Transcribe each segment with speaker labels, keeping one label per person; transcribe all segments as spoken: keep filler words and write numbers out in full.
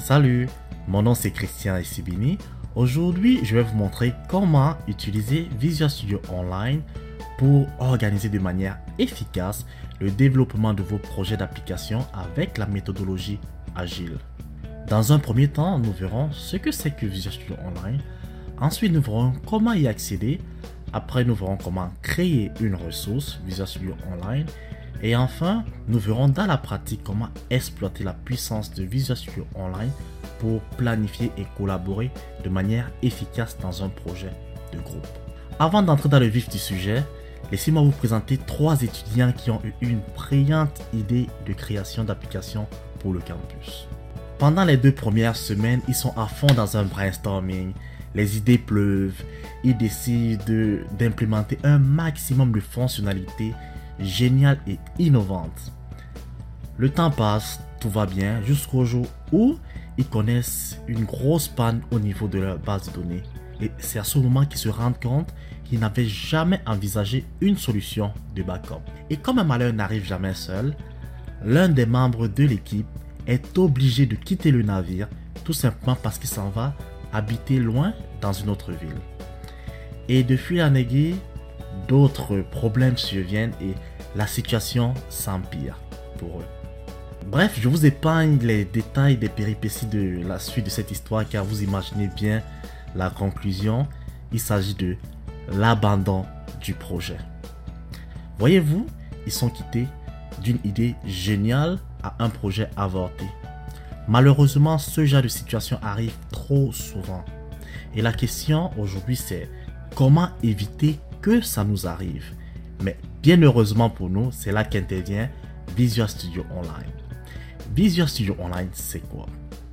Speaker 1: Salut, mon nom c'est Christian Essibini. Aujourd'hui, je vais vous montrer comment utiliser Visual Studio Online pour organiser de manière efficace le développement de vos projets d'application avec la méthodologie agile. Dans un premier temps, nous verrons ce que c'est que Visual Studio Online. Ensuite, nous verrons comment y accéder. Après, nous verrons comment créer une ressource Visual Studio Online. Et enfin, nous verrons dans la pratique comment exploiter la puissance de Visual Studio Online pour planifier et collaborer de manière efficace dans un projet de groupe. Avant d'entrer dans le vif du sujet, laissez-moi vous présenter trois étudiants qui ont eu une brillante idée de création d'applications pour le campus. Pendant les deux premières semaines, ils sont à fond dans un brainstorming. Les idées pleuvent. Ils décident de, d'implémenter un maximum de fonctionnalités géniales et innovantes. Le temps passe, tout va bien, jusqu'au jour où ils connaissent une grosse panne au niveau de leur base de données. Et c'est à ce moment qu'ils se rendent compte qu'ils n'avaient jamais envisagé une solution de backup. Et comme un malheur n'arrive jamais seul, l'un des membres de l'équipe est obligé de quitter le navire tout simplement parce qu'il s'en va habiter loin dans une autre ville. Et de fil en aiguille, d'autres problèmes surviennent et la situation s'empire pour eux. Bref, je vous épargne les détails des péripéties de la suite de cette histoire car vous imaginez bien la conclusion. Il s'agit de l'abandon du projet. Voyez-vous, ils sont quittés d'une idée géniale à un projet avorté. Malheureusement, ce genre de situation arrive trop souvent. Et la question aujourd'hui, c'est comment éviter que ça nous arrive. Mais bien heureusement pour nous, c'est là qu'intervient Visual Studio Online. Visual Studio Online, c'est quoi?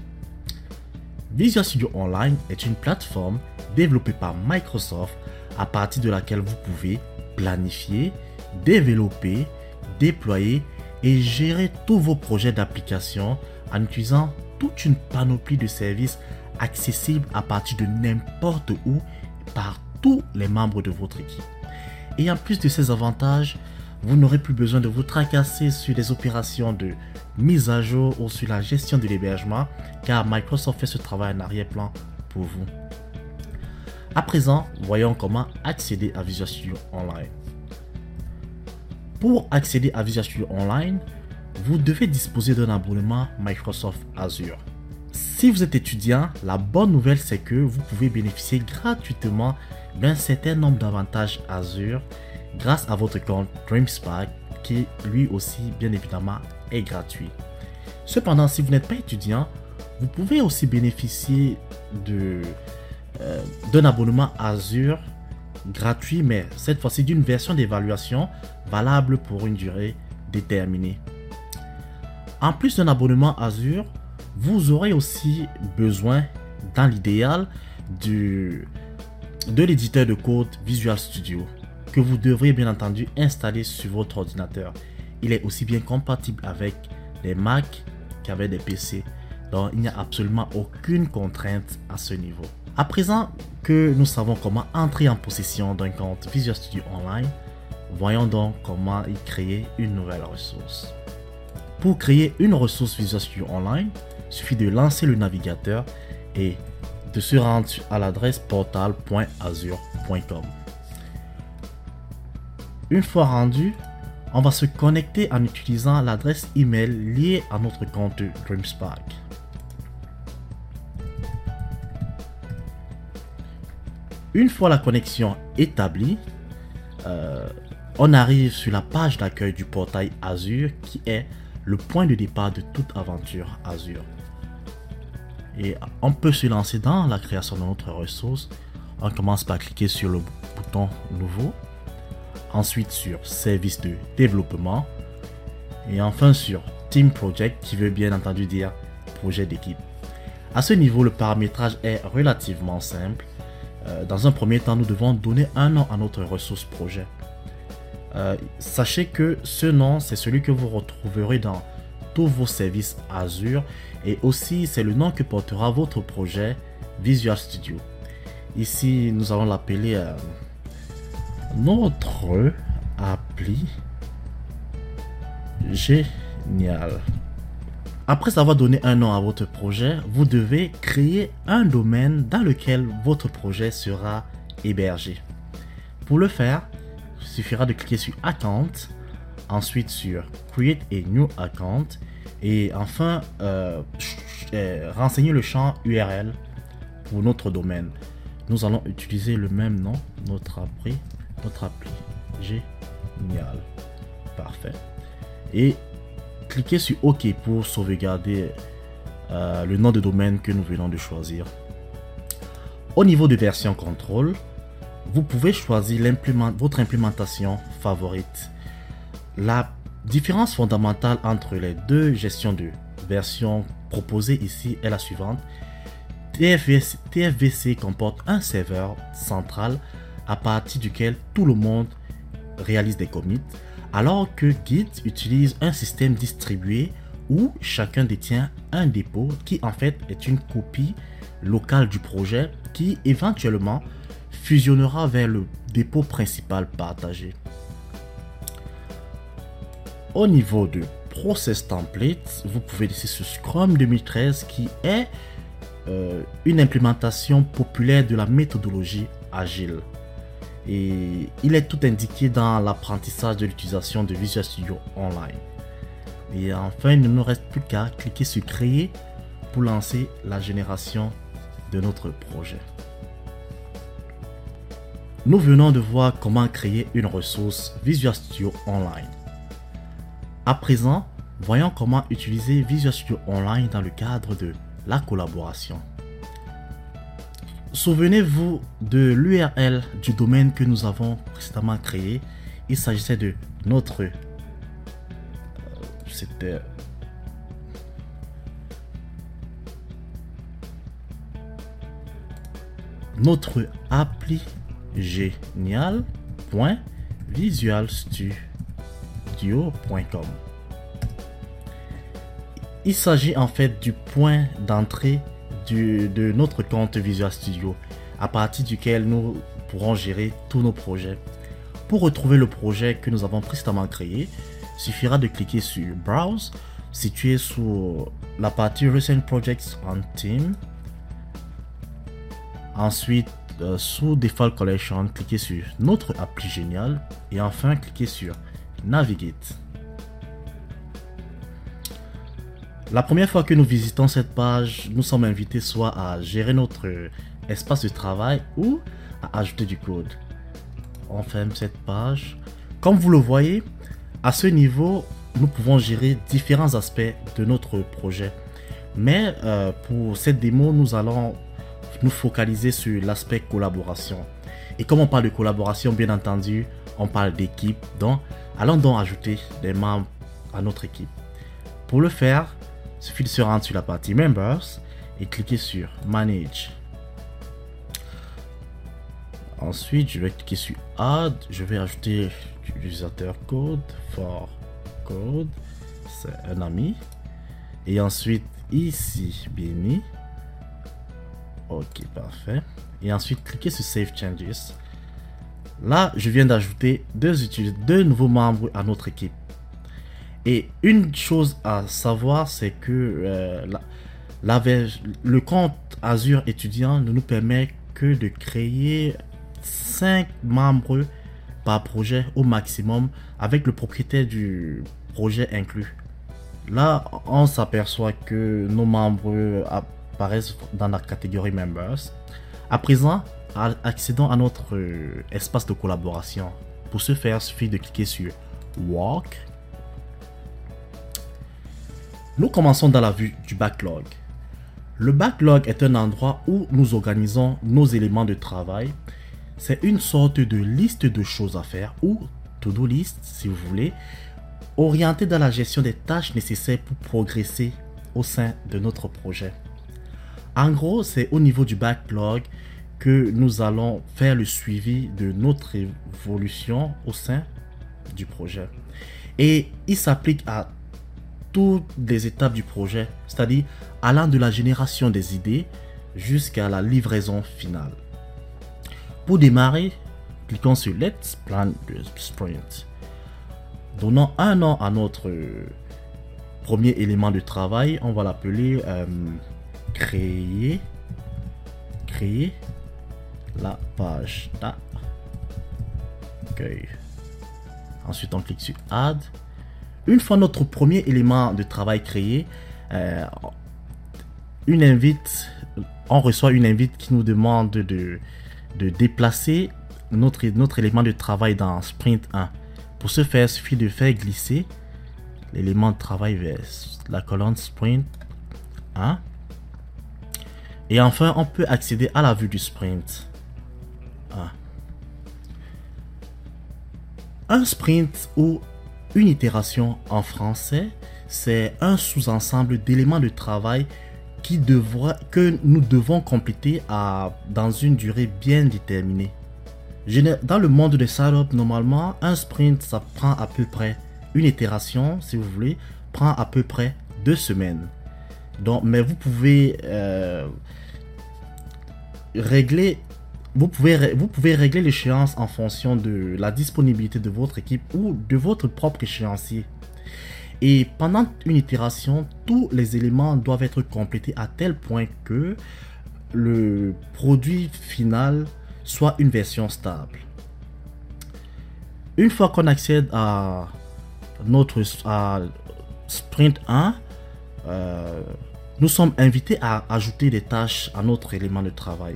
Speaker 1: Visual Studio Online est une plateforme développée par Microsoft à partir de laquelle vous pouvez planifier, développer, déployer et gérer tous vos projets d'application en utilisant toute une panoplie de services accessibles à partir de n'importe où par tous les membres de votre équipe. Et en plus de ces avantages, vous n'aurez plus besoin de vous tracasser sur des opérations de mise à jour ou sur la gestion de l'hébergement car Microsoft fait ce travail en arrière-plan pour vous. À présent, voyons comment accéder à Visual Studio Online. Pour accéder à Visual Studio Online, vous devez disposer d'un abonnement Microsoft Azure. Si vous êtes étudiant, la bonne nouvelle c'est que vous pouvez bénéficier gratuitement d'un certain nombre d'avantages Azure grâce à votre compte DreamSpark qui lui aussi bien évidemment est gratuit. Cependant, si vous n'êtes pas étudiant, vous pouvez aussi bénéficier de, euh, d'un abonnement Azure gratuit mais cette fois-ci d'une version d'évaluation valable pour une durée déterminée. En plus d'un abonnement Azure, vous aurez aussi besoin, dans l'idéal, du, de l'éditeur de code Visual Studio que vous devrez bien entendu installer sur votre ordinateur. Il est aussi bien compatible avec les Mac qu'avec des P C. Donc il n'y a absolument aucune contrainte à ce niveau. À présent que nous savons comment entrer en possession d'un compte Visual Studio Online, voyons donc comment y créer une nouvelle ressource. Pour créer une ressource Visual Studio Online, il suffit de lancer le navigateur et de se rendre à l'adresse portal point azure point com. Une fois rendu, on va se connecter en utilisant l'adresse email liée à notre compte DreamSpark. Une fois la connexion établie, euh, on arrive sur la page d'accueil du portail Azure qui est le point de départ de toute aventure Azure. Et on peut se lancer dans la création de notre ressource. On commence par cliquer sur le bouton nouveau, ensuite sur service de développement et enfin sur Team Project qui veut bien entendu dire projet d'équipe. À ce niveau, le paramétrage est relativement simple. Euh, dans un premier temps, nous devons donner un nom à notre ressource projet. Euh, sachez que ce nom, c'est celui que vous retrouverez dans tous vos services Azure et aussi c'est le nom que portera votre projet Visual Studio. Ici, nous allons l'appeler euh, notre appli génial. Après avoir donné un nom à votre projet, vous devez créer un domaine dans lequel votre projet sera hébergé. Pour le faire, il suffira de cliquer sur Account, ensuite sur Create a New Account et enfin euh, euh, renseigner le champ U R L pour notre domaine. Nous allons utiliser le même nom, notre appli, notre appli. Génial. Parfait. Et cliquez sur OK pour sauvegarder euh, le nom de domaine que nous venons de choisir. Au niveau de version contrôle, vous pouvez choisir l'implément- votre implémentation favorite. La différence fondamentale entre les deux gestions de version proposées ici est la suivante. T F V C, T F V C comporte un serveur central à partir duquel tout le monde réalise des commits, alors que Git utilise un système distribué où chacun détient un dépôt qui en fait est une copie locale du projet qui éventuellement fusionnera vers le dépôt principal partagé. Au niveau de Process Template, vous pouvez laisser sur Scrum deux mille treize qui est euh, une implémentation populaire de la méthodologie agile. Et il est tout indiqué dans l'apprentissage de l'utilisation de Visual Studio Online. Et enfin, il ne nous reste plus qu'à cliquer sur Créer pour lancer la génération de notre projet. Nous venons de voir comment créer une ressource Visual Studio Online. À présent, voyons comment utiliser Visual Studio Online dans le cadre de la collaboration. Souvenez-vous de l'U R L du domaine que nous avons précédemment créé. Il s'agissait de notre... Euh, c'était... Notre appli génial.visualstudio point com. Il s'agit en fait du point d'entrée du, de notre compte Visual Studio à partir duquel nous pourrons gérer tous nos projets. Pour retrouver le projet que nous avons précédemment créé, il suffira de cliquer sur Browse, situé sous la partie Recent Projects on Team. Ensuite, euh, sous Default Collection, cliquez sur notre appli génial et enfin cliquez sur Navigate. La première fois que nous visitons cette page, nous sommes invités soit à gérer notre espace de travail ou à ajouter du code. On ferme cette page. Comme vous le voyez, à ce niveau, nous pouvons gérer différents aspects de notre projet. Mais euh, pour cette démo, nous allons nous focaliser sur l'aspect collaboration. Et comme on parle de collaboration, bien entendu, on parle d'équipe. Donc, allons donc ajouter des membres à notre équipe. Pour le faire, il suffit de se rendre sur la partie Members et cliquer sur Manage. Ensuite, je vais cliquer sur Add. Je vais ajouter l'utilisateur code for code. C'est un ami. Et ensuite, ici, Benny. Ok, parfait. Et ensuite, cliquez sur Save Changes. Là, je viens d'ajouter deux, deux nouveaux membres à notre équipe. Et une chose à savoir, c'est que euh, la, la, le compte Azure étudiant ne nous permet que de créer cinq membres par projet au maximum avec le propriétaire du projet inclus. Là, on s'aperçoit que nos membres apparaissent dans la catégorie Members. À présent, accédons à notre euh, espace de collaboration. Pour ce faire, il suffit de cliquer sur Work. Nous commençons dans la vue du backlog. Le backlog est un endroit où nous organisons nos éléments de travail. C'est une sorte de liste de choses à faire ou to-do list si vous voulez, orientée dans la gestion des tâches nécessaires pour progresser au sein de notre projet. En gros, c'est au niveau du backlog que nous allons faire le suivi de notre évolution au sein du projet. Et il s'applique à toutes les étapes du projet, c'est-à-dire allant de la génération des idées jusqu'à la livraison finale. Pour démarrer, cliquons sur Let's Plan the Sprint. Donnons un nom à notre premier élément de travail, on va l'appeler euh, créer, créer la page d'accueil. Ensuite, on clique sur Add. Une fois notre premier élément de travail créé, euh, une invite, on reçoit une invite qui nous demande de, de déplacer notre, notre élément de travail dans Sprint un. Pour ce faire, il suffit de faire glisser l'élément de travail vers la colonne Sprint un. Et enfin, on peut accéder à la vue du Sprint un. Un sprint ou une itération en français, c'est un sous-ensemble d'éléments de travail qui devra, que nous devons compléter à, dans une durée bien déterminée. Dans le monde des startups, normalement, un sprint, ça prend à peu près, une itération, si vous voulez, prend à peu près deux semaines. Donc, mais vous pouvez euh, régler, vous pouvez, vous pouvez régler l'échéance en fonction de la disponibilité de votre équipe ou de votre propre échéancier. Et pendant une itération, tous les éléments doivent être complétés à tel point que le produit final soit une version stable. Une fois qu'on accède à notre à Sprint un, euh, nous sommes invités à ajouter des tâches à notre élément de travail.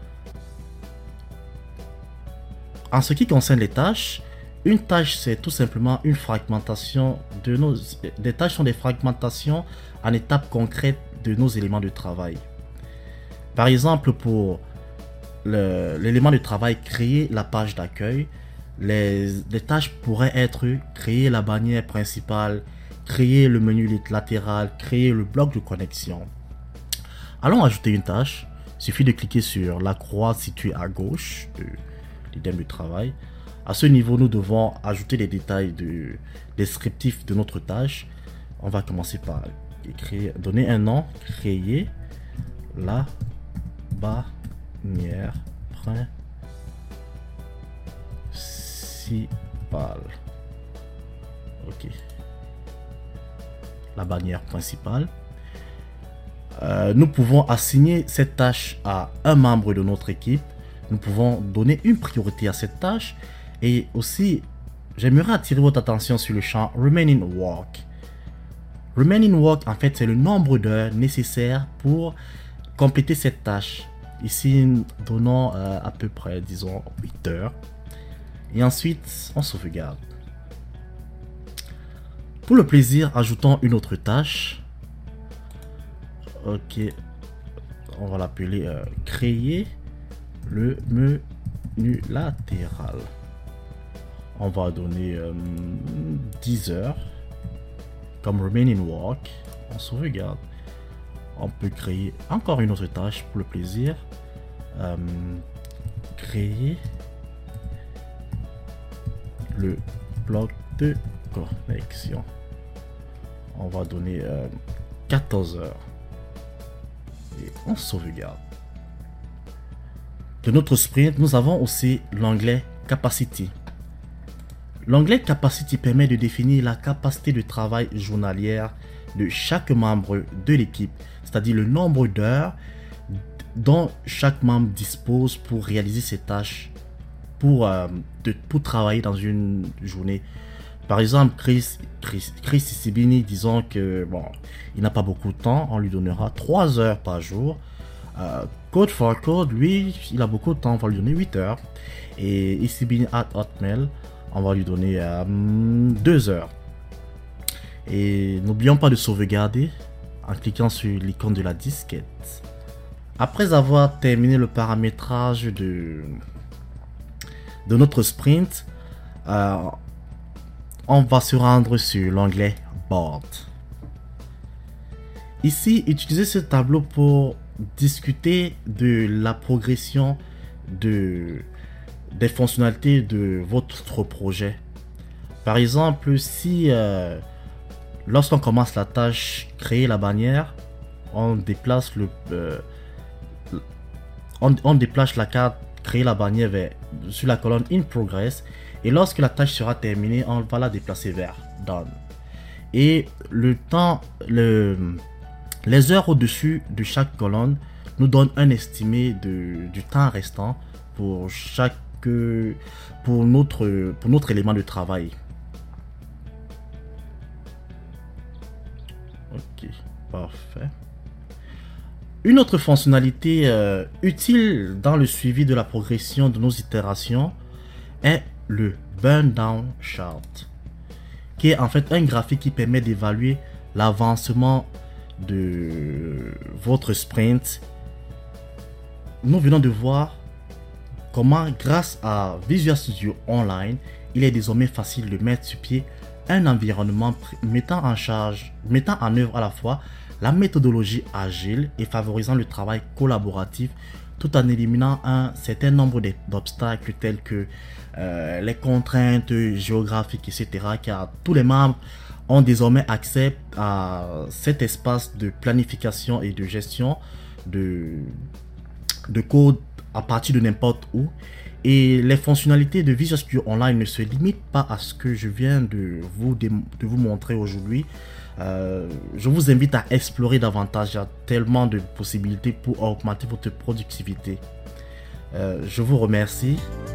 Speaker 1: En ce qui concerne les tâches, une tâche c'est tout simplement une fragmentation de nos... Des tâches sont des fragmentations en étapes concrètes de nos éléments de travail. Par exemple, pour l'élément de travail créer la page d'accueil, les, les tâches pourraient être créer la bannière principale, créer le menu latéral, créer le bloc de connexion. Allons ajouter une tâche. Il suffit de cliquer sur la croix située à gauche de l'item de travail. À ce niveau, nous devons ajouter les détails de, descriptifs de notre tâche. On va commencer par écrire, donner un nom, créer la bannière principale. Ok. La bannière principale. Euh, nous pouvons assigner cette tâche à un membre de notre équipe. Nous pouvons donner une priorité à cette tâche. Et aussi, j'aimerais attirer votre attention sur le champ Remaining Work. Remaining Work, en fait, c'est le nombre d'heures nécessaires pour compléter cette tâche. Ici, donnons euh, à peu près, disons, huit heures. Et ensuite, on sauvegarde. Pour le plaisir, ajoutons une autre tâche. Ok. On va l'appeler euh, créer le menu latéral. On va donner euh, dix heures comme remaining work. On sauvegarde. On peut créer encore une autre tâche pour le plaisir. Euh, créer le bloc de connexion. On va donner euh, quatorze heures. Et on sauvegarde. De notre sprint, nous avons aussi l'onglet Capacity. L'onglet Capacity permet de définir la capacité de travail journalière de chaque membre de l'équipe, c'est-à-dire le nombre d'heures dont chaque membre dispose pour réaliser ses tâches, pour, euh, de, pour travailler dans une journée. Par exemple, Chris, Chris, Chris Isibini, disons que bon, il n'a pas beaucoup de temps, on lui donnera trois heures par jour. Euh, Code for Code, lui, il a beaucoup de temps, on va lui donner huit heures. Et Isibini at Hotmail, on va lui donner euh, deux heures. Et n'oublions pas de sauvegarder en cliquant sur l'icône de la disquette. Après avoir terminé le paramétrage de, de notre sprint, euh, on va se rendre sur l'onglet Board. Ici, utilisez ce tableau pour discuter de la progression de, des fonctionnalités de votre projet. Par exemple, si euh, lorsqu'on commence la tâche créer la bannière, on déplace le euh, on, on déplace la carte créer la bannière vers, sur la colonne In Progress, et lorsque la tâche sera terminée, on va la déplacer vers Done. Et le temps, le, les heures au-dessus de chaque colonne nous donnent un estimé de, du temps restant pour chaque pour notre, pour notre élément de travail. Ok, parfait. Une autre fonctionnalité euh, utile dans le suivi de la progression de nos itérations est le Burn Down Chart, qui est en fait un graphique qui permet d'évaluer l'avancement de votre sprint. Nous venons de voir comment, grâce à Visual Studio Online, il est désormais facile de mettre sur pied un environnement mettant en charge, mettant en œuvre à la fois la méthodologie agile et favorisant le travail collaboratif, tout en éliminant un certain nombre d'obstacles tels que euh, les contraintes géographiques, et cetera, car tous les membres ont désormais accès à cet espace de planification et de gestion de, de code à partir de n'importe où. Et les fonctionnalités de Visual Studio Online ne se limitent pas à ce que je viens de vous, de vous montrer aujourd'hui. Euh, je vous invite à explorer davantage. Il y a tellement de possibilités pour augmenter votre productivité. Euh, je vous remercie.